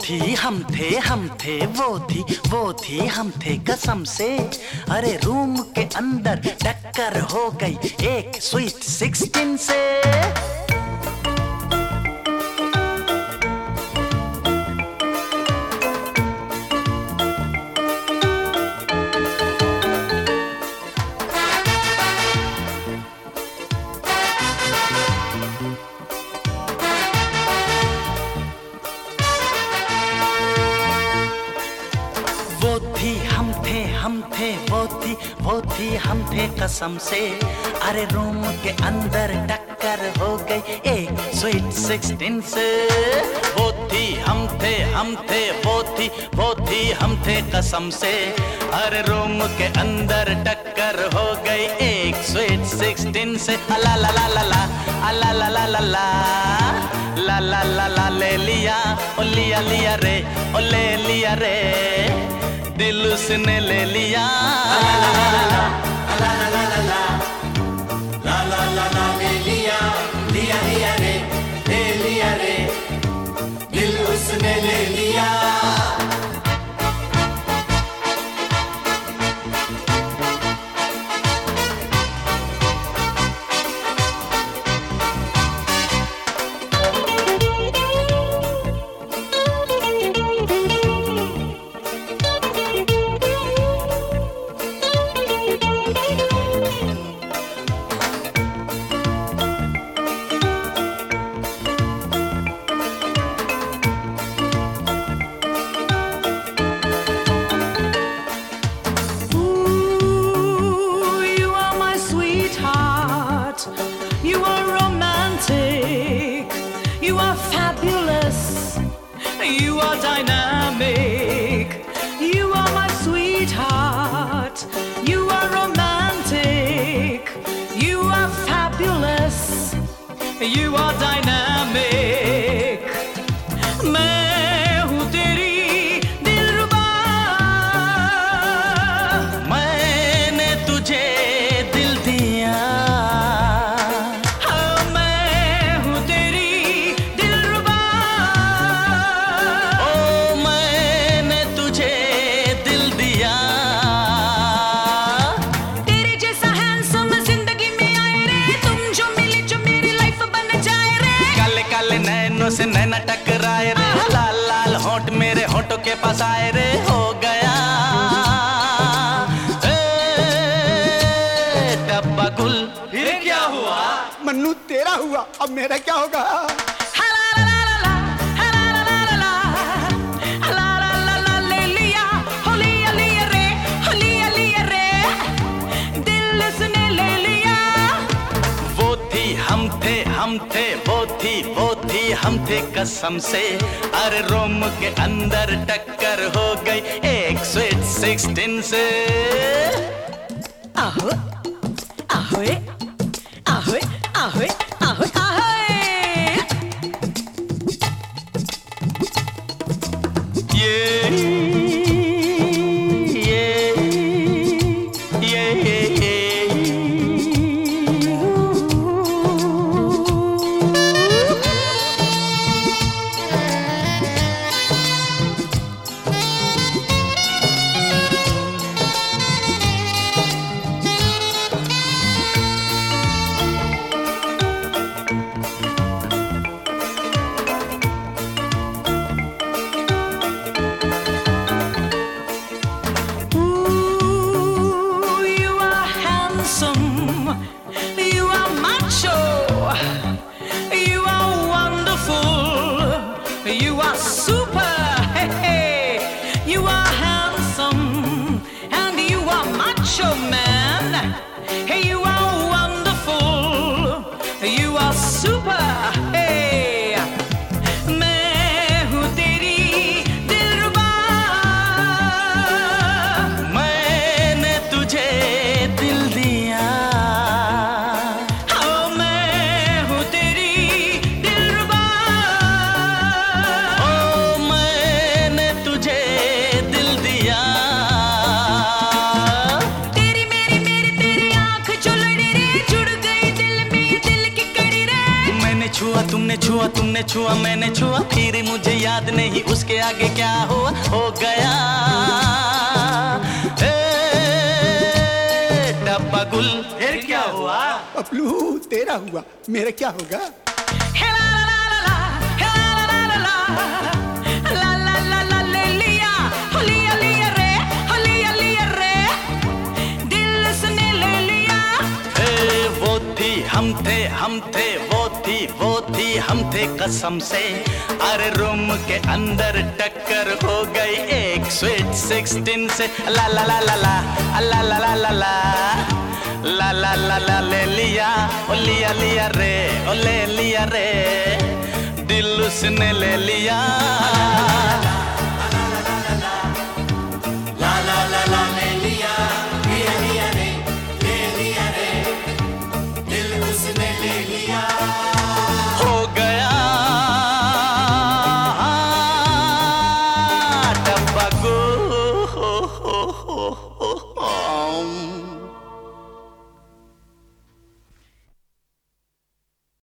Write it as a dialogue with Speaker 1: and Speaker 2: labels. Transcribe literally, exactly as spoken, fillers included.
Speaker 1: थी हम थे हम थे वो थी वो थी हम थे कसम से। अरे रूम के अंदर टक्कर हो गई एक स्वीट सिक्सटीन से। वो थी हम थे हम थे वो थी वो थी हम थे कसम से। अरे रूम के अंदर टक्कर हो गई एक स्वीट सिक्सटीन से। वो थी हम थे हम थे वो थी वो थी हम थे कसम से। अरे रूम के अंदर टक्कर हो गई एक स्वीट सिक्सटीन से। अला ला ला ला ला अला ला ला ला ला ला ला ला ला ले लिया ओ लिया लिया रे ओ ले लिया रे दिल उसने ले लिया। ला ला ला ला ला ला ला ला ला ला ला ला ले लिया लिया लिया रे ले लिया रे दिल उसने ले लिया। You are romantic, you are fabulous, you are dynamic, you are my sweetheart. You are romantic, you are fabulous, you are dynamic. मैं हूँ तेरी दिलरुबा, मैंने तुझे दिल दिया। नैनों से नैना टकराए रे लाल लाल होंठ मेरे होंठों के पास आए रे हो गया डब्बा गुल। फिर क्या हुआ
Speaker 2: मन्नू तेरा हुआ अब मेरा क्या होगा।
Speaker 1: हम थे हम थे वो थी वो थी हम थे कसम से। अरे रोम के अंदर टक्कर हो गई एक स्वीट सिक्सटीन से। आहो आहोए आहोए आहोए आहोए आहोए ये you are macho, you are wonderful, you are super, hey, hey. You are handsome and you are macho man, hey, you are wonderful, you are super, hey. मैं हूँ तेरी दिलरुबा, मैंने तुझे दिल दिया। तुमने छुआ तुमने छुआ मैंने छुआ, फिर मुझे याद नहीं उसके आगे क्या हुआ हो गया। ए, डब्बा गुल फिर क्या हुआ?
Speaker 2: पपलू तेरा हुआ, मेरा क्या होगा?
Speaker 1: हम थे हम थे वो थी वो थी हम थे कसम से, अरे रूम के अंदर टक्कर हो गई एक स्वीट सिक्सटीन से। ला ला ला ला ला ला ला ला ला ला ला ला ला ला ले लिया ओ लिया लिया रे ओ ले लिया रे, दिल उसने ले लिया।